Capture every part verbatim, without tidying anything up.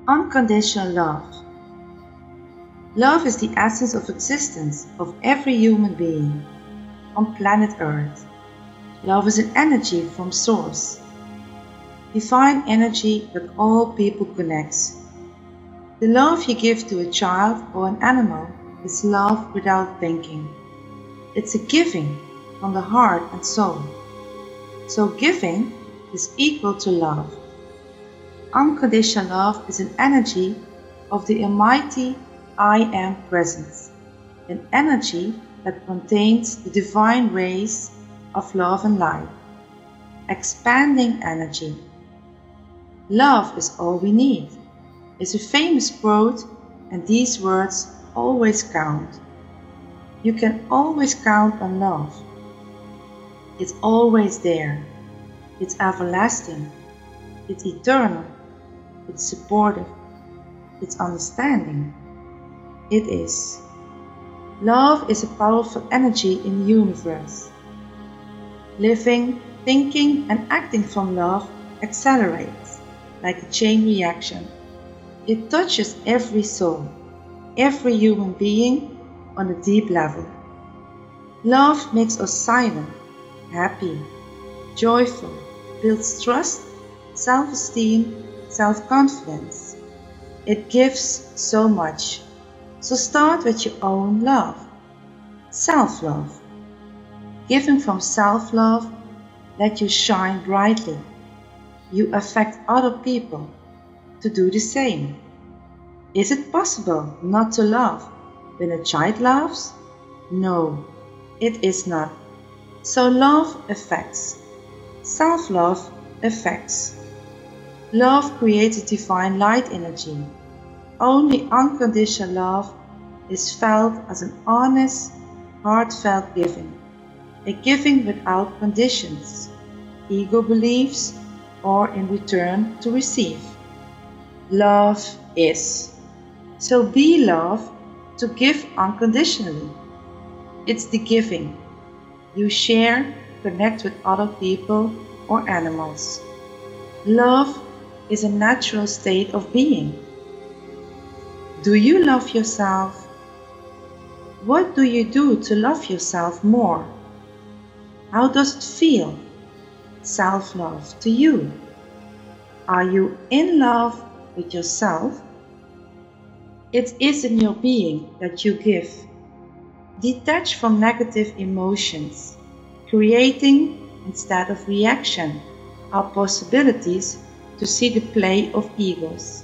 Unconditional love. Love is the essence of existence of every human being on planet Earth. Love is an energy from Source, divine energy that all people connects. The love you give to a child or an animal is love without thinking. It's a giving from the heart and soul. So giving is equal to love. Unconditional love is an energy of the Almighty I Am Presence, an energy that contains the divine rays of love and light, expanding energy. Love is all we need is a famous quote, and these words always count. You can always count on love. It's always there. It's everlasting. It's eternal. It's supportive. It's understanding. It is. Love is a powerful energy in the universe. Living, thinking, and acting from love accelerates like a chain reaction. It touches every soul, every human being on a deep level. Love makes us silent, happy, joyful, builds trust, self-esteem, self-confidence. It gives so much. So start with your own love. Self-love. Giving from self-love, let you shine brightly. You affect other people to do the same. Is it possible not to love when a child loves? No, it is not. So love affects. Self-love affects. Love creates a divine light energy. Only unconditional love is felt as an honest, heartfelt giving. A giving without conditions, ego beliefs, or in return to receive. Love is. So be love to give unconditionally. It's the giving. You share, connect with other people or animals. Love is a natural state of being. Do you love yourself? What do you do to love yourself more? How does it feel? Self-love to you. Are you in love with yourself? It is in your being that you give. Detach from negative emotions. Creating instead of reaction are possibilities to see the play of egos.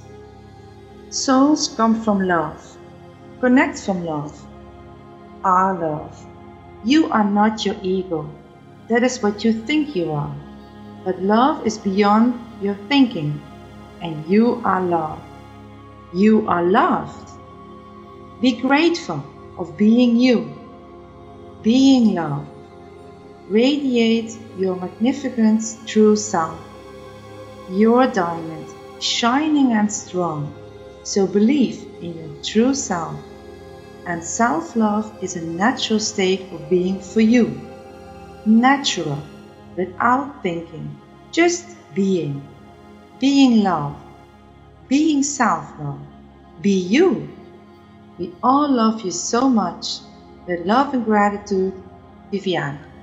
Souls come from love. Connect from love. Are love. You are not your ego. That is what you think you are. But love is beyond your thinking, and you are love. You are loved. Be grateful of being you, being love. Radiate your magnificent true self, your diamond, shining and strong. So believe in your true self. And self-love is a natural state of being for you. Natural, without thinking, just being. Being love. Being self-love. Be you. We all love you so much. With love and gratitude, Viviane.